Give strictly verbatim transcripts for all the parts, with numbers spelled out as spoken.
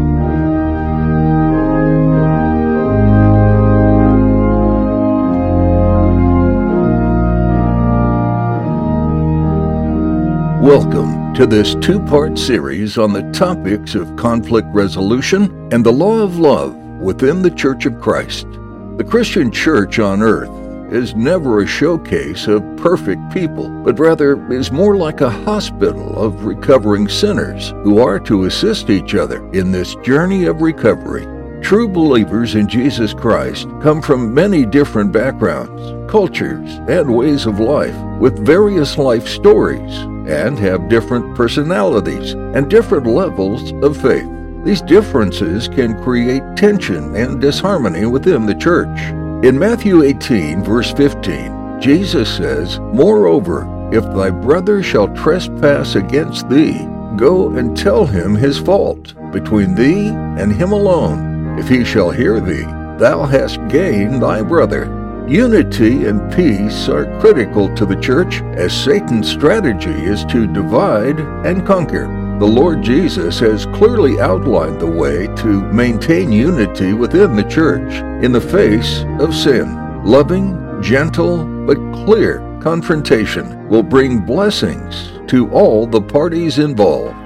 Welcome to this two-part series on the topics of conflict resolution and the law of love within the Church of Christ. The Christian church on earth is never a showcase of perfect people, but rather is more like a hospital of recovering sinners who are to assist each other in this journey of recovery. True believers in Jesus Christ come from many different backgrounds, cultures, and ways of life, with various life stories, and have different personalities and different levels of faith. These differences can create tension and disharmony within the church. In Matthew eighteen, verse fifteen, Jesus says, "Moreover, if thy brother shall trespass against thee, go and tell him his fault between thee and him alone. If he shall hear thee, thou hast gained thy brother." Unity and peace are critical to the church, as Satan's strategy is to divide and conquer. The Lord Jesus has clearly outlined the way to maintain unity within the church in the face of sin. Loving, gentle, but clear confrontation will bring blessings to all the parties involved.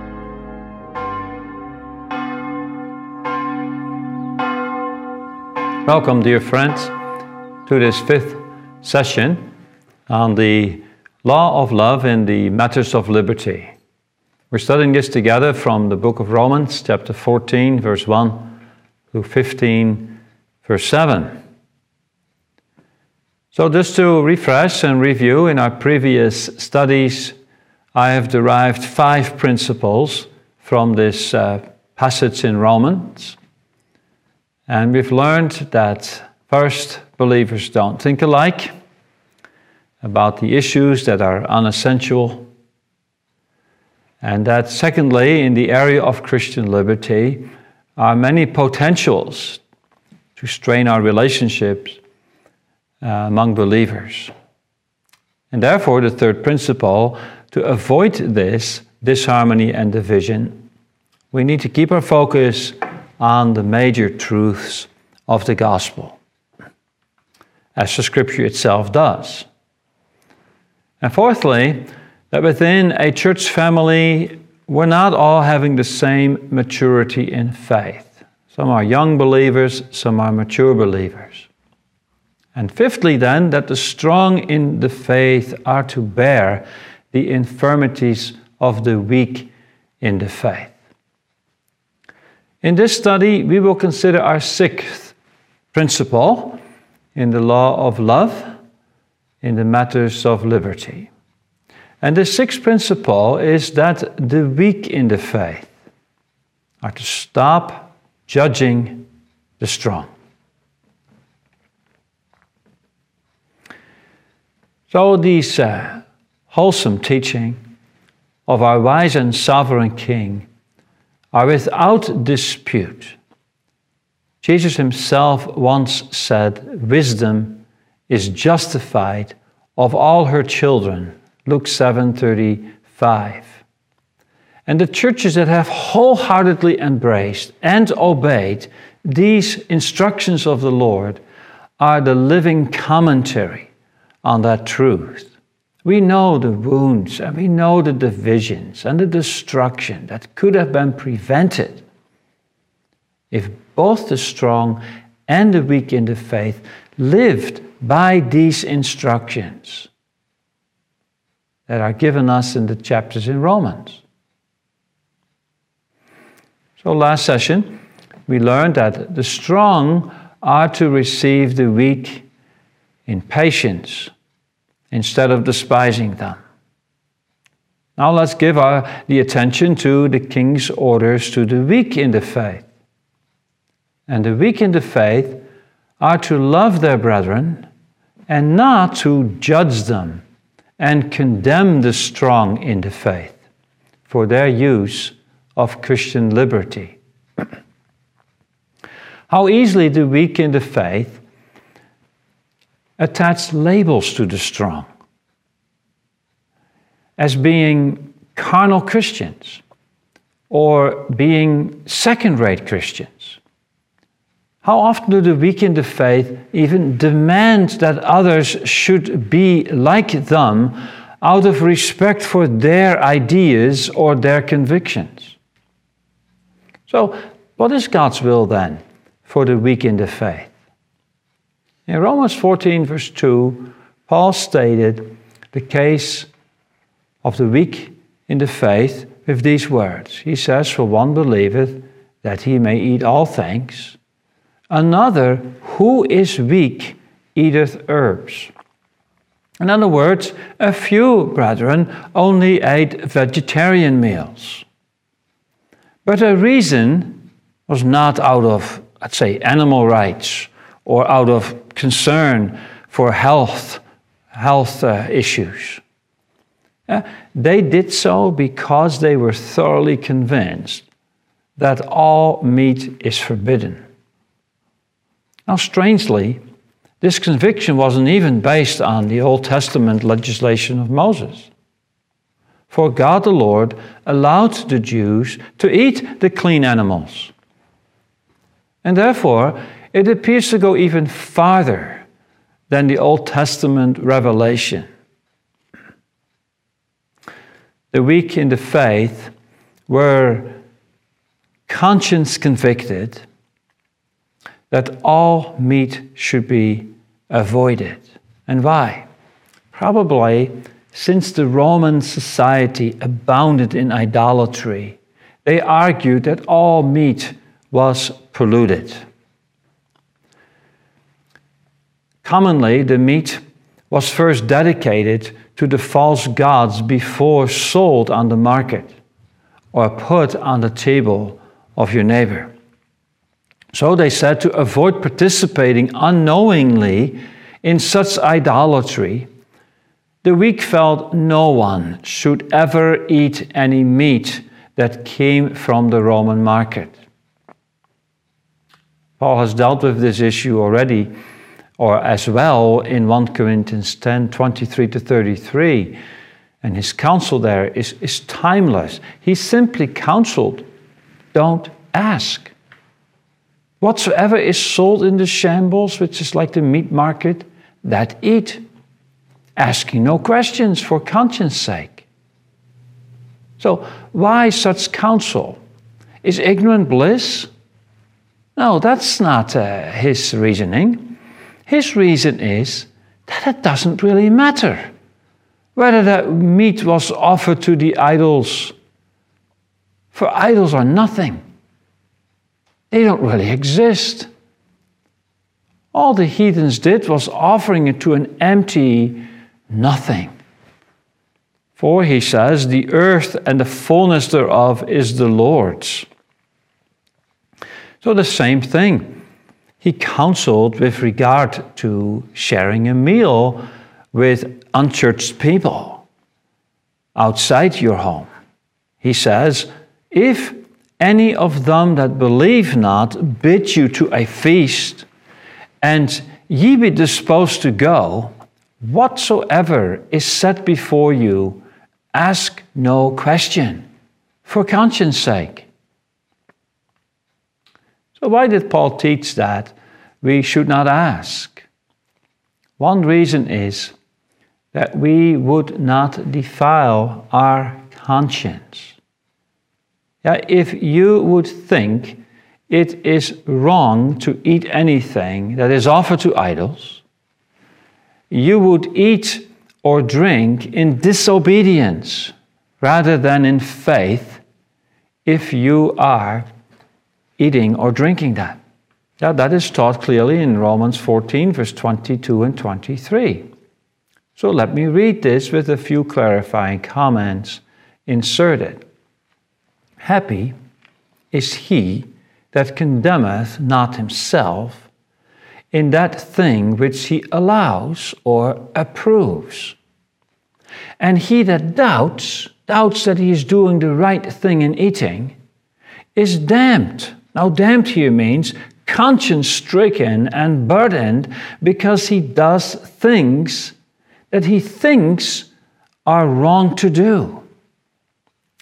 Welcome, dear friends, to this fifth session on the law of love in the matters of liberty. We're studying this together from the book of Romans, chapter fourteen, verse one to fifteen, verse seven. So just to refresh and review, in our previous studies, I have derived five principles from this uh, passage in Romans. And we've learned that first, believers don't think alike about the issues that are unessential. And that secondly, in the area of Christian liberty, are many potentials to strain our relationships uh, among believers. And therefore, the third principle, to avoid this disharmony and division, we need to keep our focus on the major truths of the gospel, as the Scripture itself does. And fourthly, that within a church family, we're not all having the same maturity in faith. Some are young believers, some are mature believers. And fifthly then, that the strong in the faith are to bear the infirmities of the weak in the faith. In this study, we will consider our sixth principle in the law of love, in the matters of liberty. And the sixth principle is that the weak in the faith are to stop judging the strong. So these uh, wholesome teaching of our wise and sovereign King are without dispute. Jesus himself once said, "Wisdom is justified of all her children," Luke seven thirty-five. And the churches that have wholeheartedly embraced and obeyed these instructions of the Lord are the living commentary on that truth. We know the wounds and we know the divisions and the destruction that could have been prevented if both the strong and the weak in the faith lived by these instructions that are given us in the chapters in Romans. So last session, we learned that the strong are to receive the weak in patience instead of despising them. Now let's give our, the attention to the King's orders to the weak in the faith. And the weak in the faith are to love their brethren and not to judge them and condemn the strong in the faith for their use of Christian liberty. How easily the weak in the faith attach labels to the strong as being carnal Christians, or being second-rate Christians? How often do the weak in the faith even demand that others should be like them out of respect for their ideas or their convictions? So, what is God's will then for the weak in the faith? In Romans fourteen, verse two, Paul stated the case of the weak in the faith with these words. He says, "For one believeth that he may eat all things, another, who is weak, eateth herbs." In other words, a few brethren only ate vegetarian meals. But the reason was not out of, let's say, animal rights or out of concern for health, health uh, issues. Uh, they did so because they were thoroughly convinced that all meat is forbidden. Now, strangely, this conviction wasn't even based on the Old Testament legislation of Moses. For God the Lord allowed the Jews to eat the clean animals. And therefore, it appears to go even farther than the Old Testament revelation. The weak in the faith were conscience convicted that all meat should be avoided. And why? Probably since the Roman society abounded in idolatry, they argued that all meat was polluted. Commonly, the meat was first dedicated to the false gods before sold on the market or put on the table of your neighbor. So they said to avoid participating unknowingly in such idolatry, the weak felt no one should ever eat any meat that came from the Roman market. Paul has dealt with this issue already, or as well in First Corinthians ten, twenty-three to thirty-three. And his counsel there is, is timeless. He simply counseled, don't ask. Whatsoever is sold in the shambles, which is like the meat market, that eat, asking no questions for conscience sake. So why such counsel? Is ignorant bliss? No, that's not uh, his reasoning. His reason is that it doesn't really matter whether that meat was offered to the idols. For idols are nothing. They don't really exist. All the heathens did was offering it to an empty nothing. For, he says, the earth and the fullness thereof is the Lord's. So the same thing. He counseled with regard to sharing a meal with unchurched people outside your home. He says, if any of them that believe not bid you to a feast, and ye be disposed to go, whatsoever is set before you, ask no question, for conscience sake. So why did Paul teach that we should not ask? One reason is that we would not defile our conscience. Yeah, if you would think it is wrong to eat anything that is offered to idols, you would eat or drink in disobedience rather than in faith if you are eating or drinking that. Yeah, that is taught clearly in Romans fourteen, verse twenty-two and twenty-three. So let me read this with a few clarifying comments inserted. Happy is he that condemneth not himself in that thing which he allows or approves. And he that doubts, doubts that he is doing the right thing in eating, is damned. Now, damned here means conscience-stricken and burdened because he does things that he thinks are wrong to do.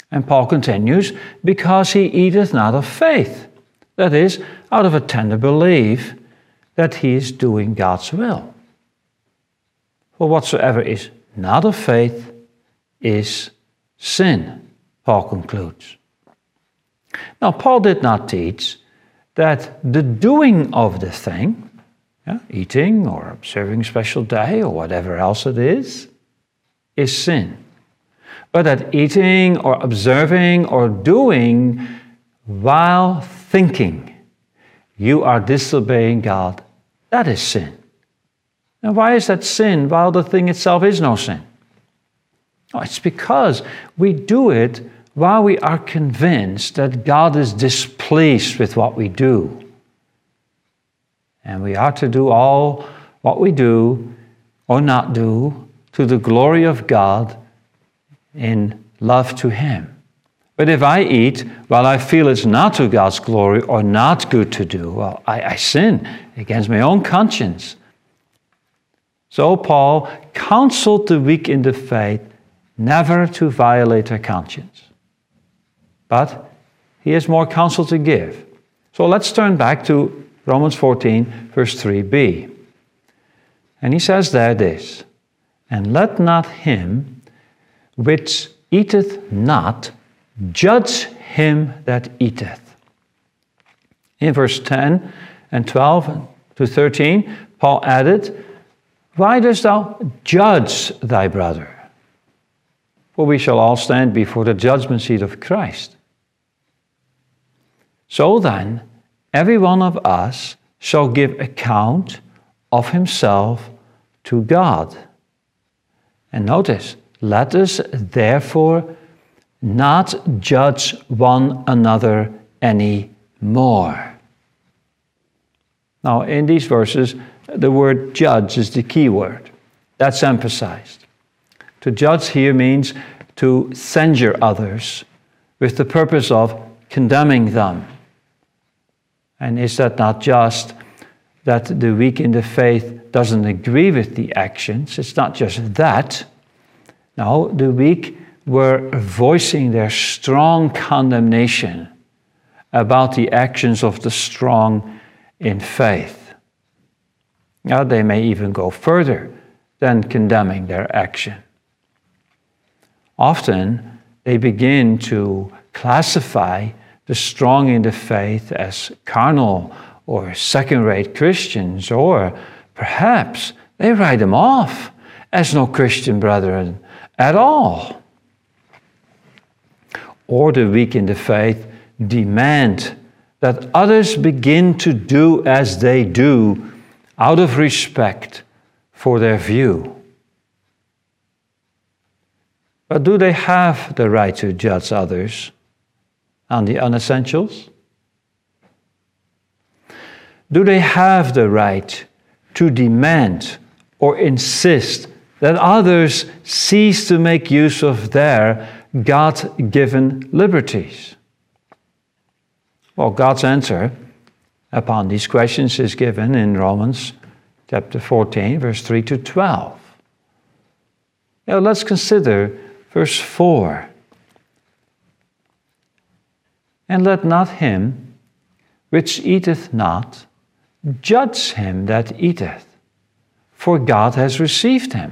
And Paul continues, because he eateth not of faith. That is, out of a tender belief that he is doing God's will. For whatsoever is not of faith is sin, Paul concludes. Now, Paul did not teach that the doing of the thing, yeah, eating or observing a special day or whatever else it is, is sin. But that eating or observing or doing while thinking you are disobeying God, that is sin. And why is that sin while the thing itself is no sin? Oh, it's because we do it while we are convinced that God is displeased with what we do. And we are to do all what we do or not do to the glory of God in love to Him. But if I eat while I feel it's not to God's glory or not good to do, well, I, I sin against my own conscience. So Paul counseled the weak in the faith never to violate their conscience. But he has more counsel to give. So let's turn back to Romans fourteen, verse three b. And he says there this, and let not him which eateth not judge him that eateth. In verse ten and twelve to thirteen, Paul added, why dost thou judge thy brother? For we shall all stand before the judgment seat of Christ. So then, every one of us shall give account of himself to God. And notice, let us therefore not judge one another any more. Now, in these verses, the word judge is the key word. That's emphasized. To judge here means to censure others with the purpose of condemning them. And is that not just that the weak in the faith doesn't agree with the actions? It's not just that. No, the weak were voicing their strong condemnation about the actions of the strong in faith. Now, they may even go further than condemning their action. Often, they begin to classify the strong in the faith as carnal or second-rate Christians, or perhaps they write them off as no Christian brethren at all. Or the weak in the faith demand that others begin to do as they do out of respect for their view. But do they have the right to judge others on the unessentials? Do they have the right to demand or insist that others cease to make use of their God-given liberties? Well, God's answer upon these questions is given in Romans chapter fourteen, verse three to twelve. Now let's consider verse four. And let not him which eateth not judge him that eateth, for God has received him.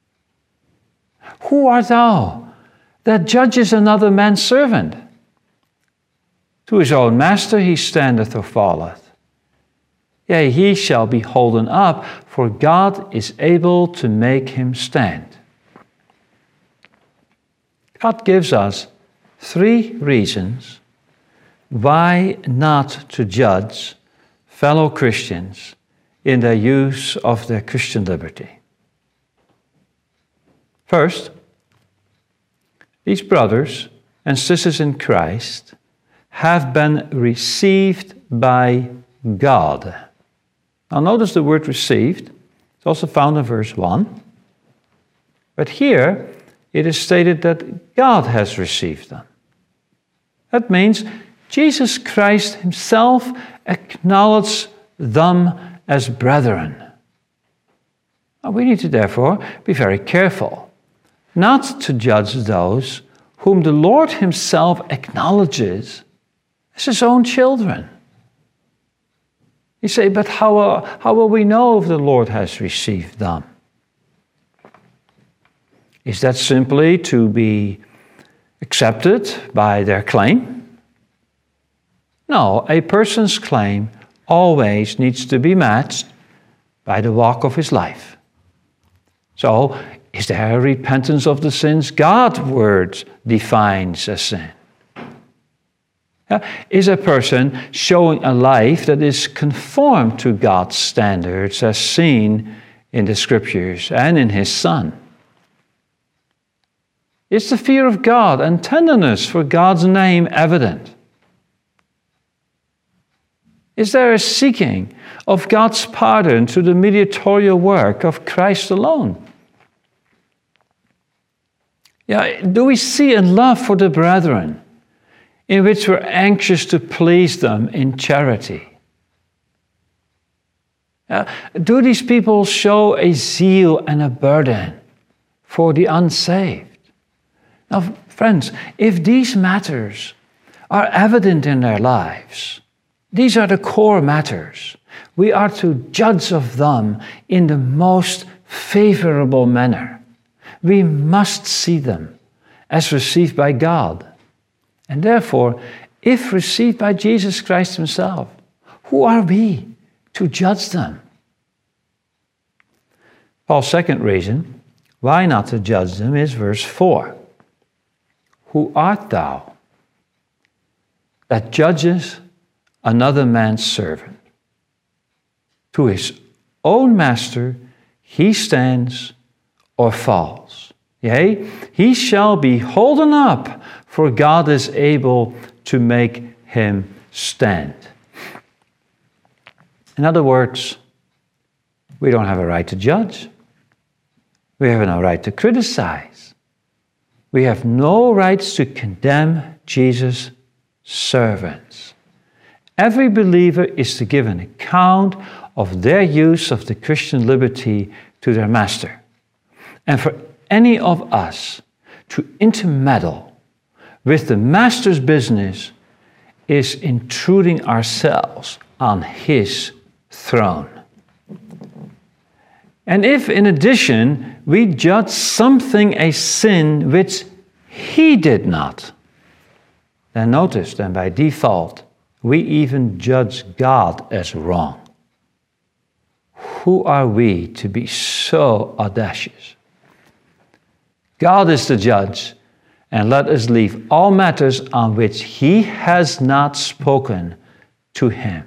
Who art thou that judgest another man's servant? To his own master he standeth or falleth. Yea, he shall be holden up, for God is able to make him stand. God gives us three reasons why not to judge fellow Christians in their use of their Christian liberty. First, these brothers and sisters in Christ have been received by God. Now notice the word received. It's also found in verse one. But here it is stated that God has received them. That means Jesus Christ himself acknowledged them as brethren. Now, we need to therefore be very careful not to judge those whom the Lord himself acknowledges as his own children. You say, but how, uh, how will we know if the Lord has received them? Is that simply to be accepted by their claim? No, a person's claim always needs to be matched by the walk of his life. So, is there a repentance of the sins God's word defines as sin? Is a person showing a life that is conformed to God's standards as seen in the Scriptures and in His Son? Is the fear of God and tenderness for God's name evident? Is there a seeking of God's pardon through the mediatorial work of Christ alone? Yeah, do we see a love for the brethren in which we're anxious to please them in charity? Uh, do these people show a zeal and a burden for the unsaved? Now, friends, if these matters are evident in their lives, these are the core matters. We are to judge of them in the most favorable manner. We must see them as received by God. And therefore, if received by Jesus Christ himself, who are we to judge them? Paul's second reason why not to judge them is verse four. Who art thou that judgest another man's servant? To his own master he stands or falls. Yea, he shall be holden up, for God is able to make him stand. In other words, we don't have a right to judge. We have no right to criticize. We have no rights to condemn Jesus' servants. Every believer is to give an account of their use of the Christian liberty to their master. And for any of us to intermeddle with the master's business is intruding ourselves on his throne. And if in addition we judge something a sin which he did not, then notice then by default we even judge God as wrong. Who are we to be so audacious? God is the judge, and let us leave all matters on which he has not spoken to him.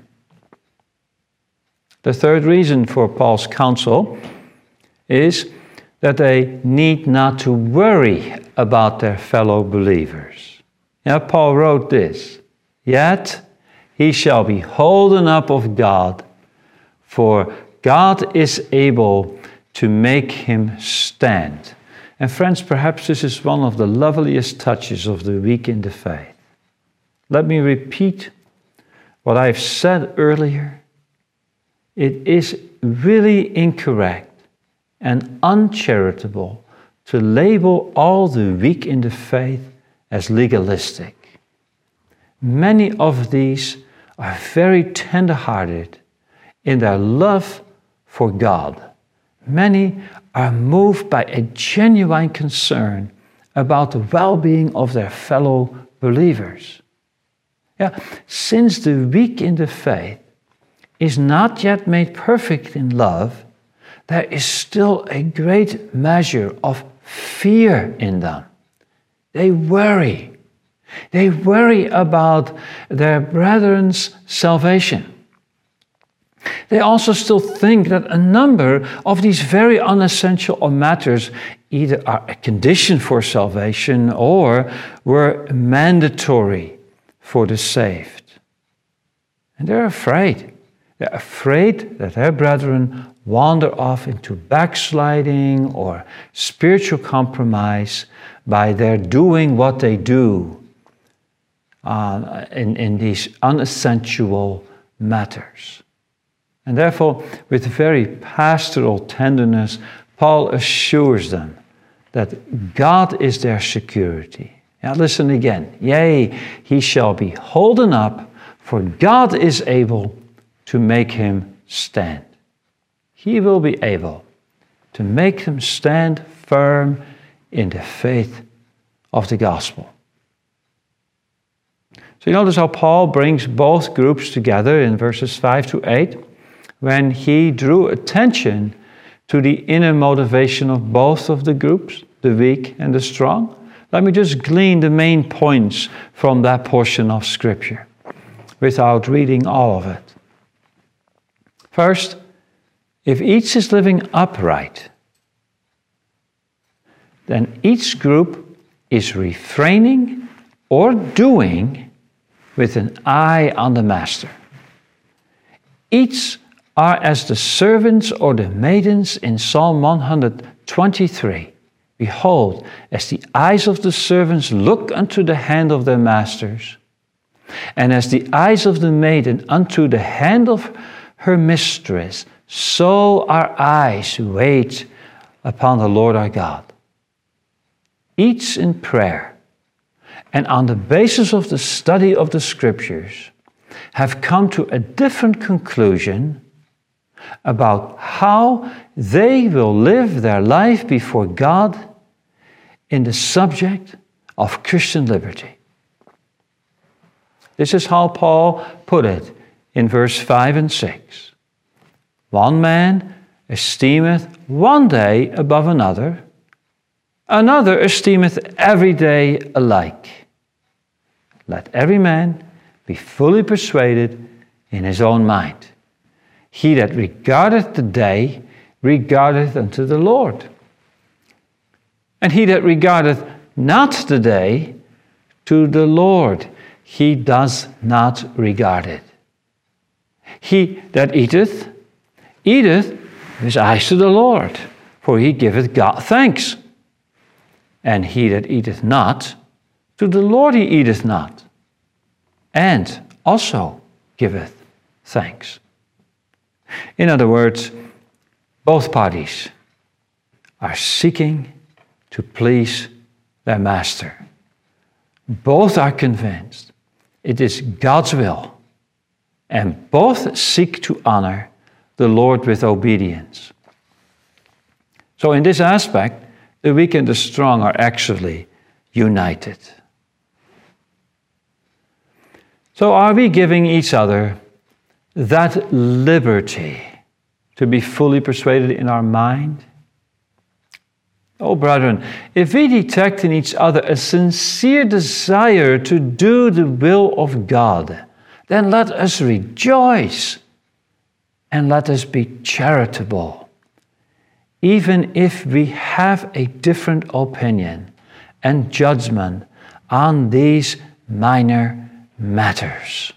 The third reason for Paul's counsel is that they need not to worry about their fellow believers. Now, Paul wrote this, yet he shall be holden up of God, for God is able to make him stand. And friends, perhaps this is one of the loveliest touches of the week in the faith. Let me repeat what I've said earlier. It is really incorrect and uncharitable to label all the weak in the faith as legalistic. Many of these are very tender-hearted in their love for God. Many are moved by a genuine concern about the well-being of their fellow believers. Yeah, since the weak in the faith is not yet made perfect in love, there is still a great measure of fear in them. They worry. They worry about their brethren's salvation. They also still think that a number of these very unessential matters either are a condition for salvation or were mandatory for the saved. And they're afraid. They're afraid that their brethren wander off into backsliding or spiritual compromise by their doing what they do uh, in, in these unessential matters. And therefore, with very pastoral tenderness, Paul assures them that God is their security. Now listen again. Yea, he shall be holden up, for God is able to make him stand. He will be able to make them stand firm in the faith of the gospel. So you notice how Paul brings both groups together in verses five to eight when he drew attention to the inner motivation of both of the groups, the weak and the strong. Let me just glean the main points from that portion of Scripture without reading all of it. First, if each is living upright, then each group is refraining or doing with an eye on the master. Each are as the servants or the maidens in Psalm one twenty-three. Behold, as the eyes of the servants look unto the hand of their masters, and as the eyes of the maiden unto the hand of her mistress, so our eyes wait upon the Lord our God. Each in prayer, and on the basis of the study of the Scriptures, have come to a different conclusion about how they will live their life before God in the subject of Christian liberty. This is how Paul put it in verse five and six. One man esteemeth one day above another, another esteemeth every day alike. Let every man be fully persuaded in his own mind. He that regardeth the day regardeth unto the Lord. And he that regardeth not the day, to the Lord he does not regard it. He that eateth, eateth with his eyes to the Lord, for he giveth God thanks. And he that eateth not, to the Lord he eateth not, and also giveth thanks. In other words, both parties are seeking to please their master. Both are convinced it is God's will, and both seek to honor the Lord with obedience. So in this aspect, the weak and the strong are actually united. So are we giving each other that liberty to be fully persuaded in our mind? Oh, brethren, if we detect in each other a sincere desire to do the will of God, then let us rejoice and let us be charitable, even if we have a different opinion and judgment on these minor matters.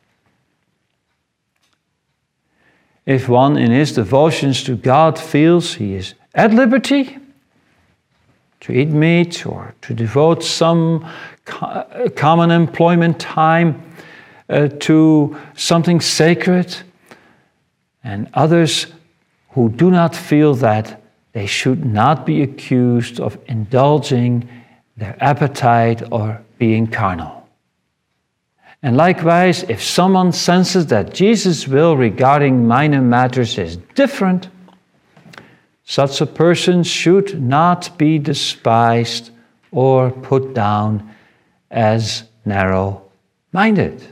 If one in his devotions to God feels he is at liberty to eat meat or to devote some co- common employment time uh, to something sacred, and others who do not feel that, they should not be accused of indulging their appetite or being carnal. And likewise, if someone senses that Jesus' will regarding minor matters is different, such a person should not be despised or put down as narrow-minded.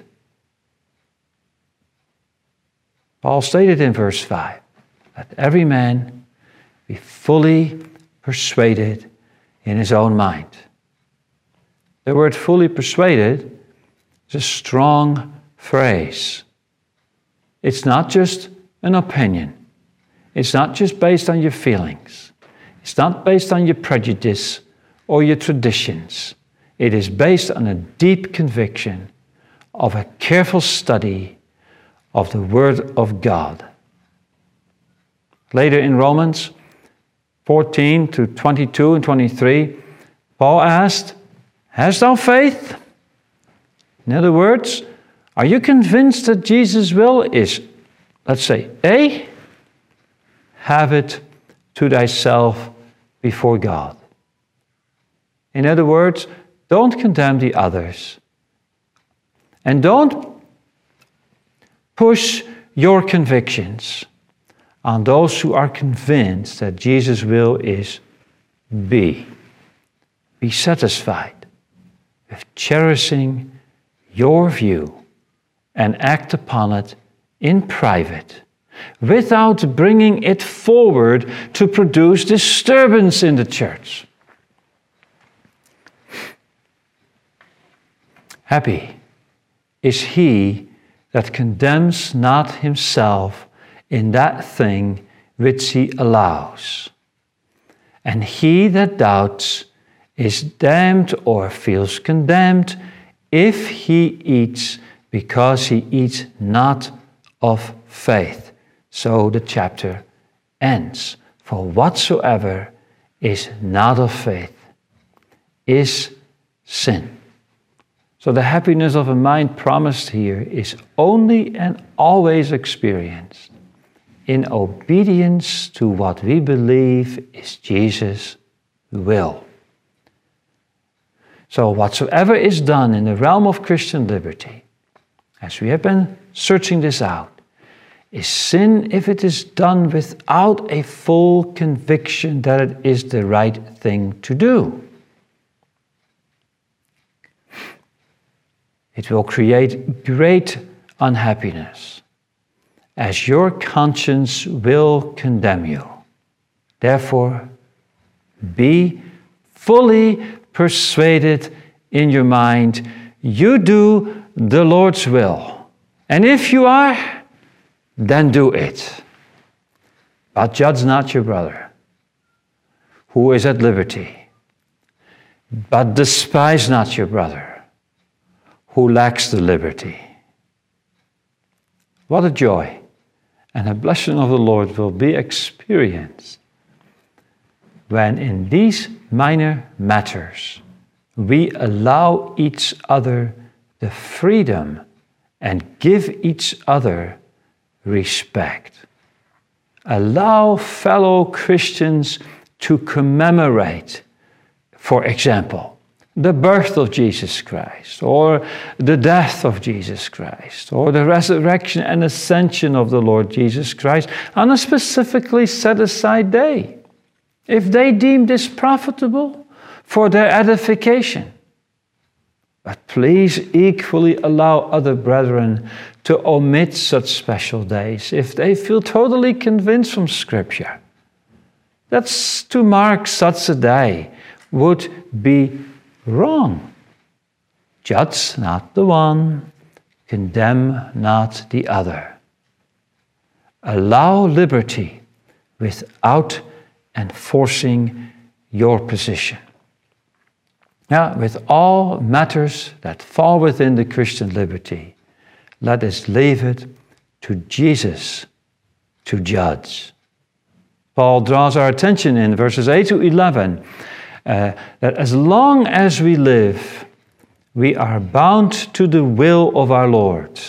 Paul stated in verse five, let every man be fully persuaded in his own mind. The word fully persuaded is a strong phrase. It's not just an opinion. It's not just based on your feelings. It's not based on your prejudice or your traditions. It is based on a deep conviction of a careful study of the Word of God. Later in Romans fourteen to twenty-two and twenty-three, Paul asked, hast thou faith? In other words, are you convinced that Jesus' will is, let's say, A, have it to thyself before God? In other words, Don't condemn the others. And don't push your convictions on those who are convinced that Jesus' will is be. Be satisfied with cherishing your view and act upon it in private, without bringing it forward to produce disturbance in the church. Happy is he that condemns not himself in that thing which he allows. And he that doubts is damned or feels condemned if he eats, because he eats not of faith. So the chapter ends. For whatsoever is not of faith is sin. So the happiness of a mind promised here is only and always experienced in obedience to what we believe is Jesus' will. So whatsoever is done in the realm of Christian liberty, as we have been searching this out, is sin if it is done without a full conviction that it is the right thing to do. It will create great unhappiness, as your conscience will condemn you. Therefore, be fully persuaded in your mind, you do the Lord's will. And if you are, then do it. But judge not your brother, who is at liberty. But despise not your brother, who lacks the liberty. What a joy and a blessing of the Lord will be experienced when in these minor matters we allow each other the freedom and give each other respect. Allow fellow Christians to commemorate, for example, the birth of Jesus Christ, or the death of Jesus Christ, or the resurrection and ascension of the Lord Jesus Christ on a specifically set-aside day, if they deem this profitable for their edification. But please equally allow other brethren to omit such special days if they feel totally convinced from Scripture that to mark such a day would be wrong. Judge not the one, condemn not the other. Allow liberty without enforcing your position. Now, with all matters that fall within the Christian liberty, let us leave it to Jesus to judge. Paul draws our attention in verses eight to eleven uh, that as long as we live, we are bound to the will of our Lord.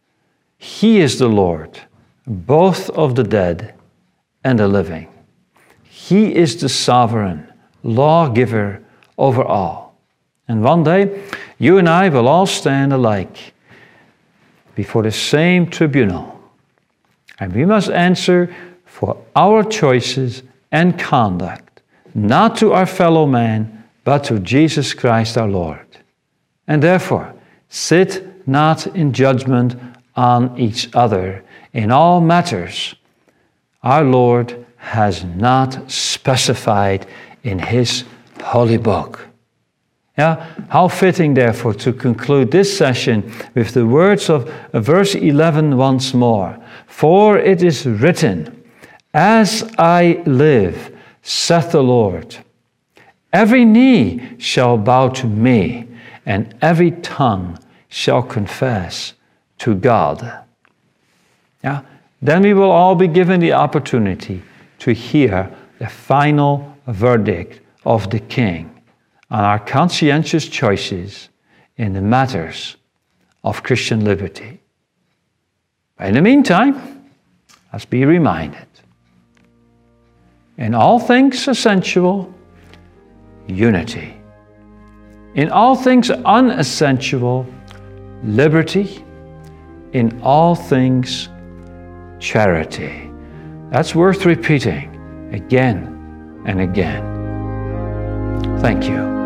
He is the Lord, both of the dead and the living. He is the sovereign lawgiver over all. And one day, you and I will all stand alike before the same tribunal. And we must answer for our choices and conduct, not to our fellow man, but to Jesus Christ our Lord. And therefore, sit not in judgment on each other in all matters our Lord has not specified in his holy book. Yeah, how fitting, therefore, to conclude this session with the words of verse eleven once more. For it is written, as I live, saith the Lord, every knee shall bow to me, and every tongue shall confess to God. Yeah, then we will all be given the opportunity to hear the final verdict of the King on our conscientious choices in the matters of Christian liberty. In the meantime, let's be reminded, in all things essential, unity. In all things unessential, liberty. In all things, charity. That's worth repeating again and again. Thank you.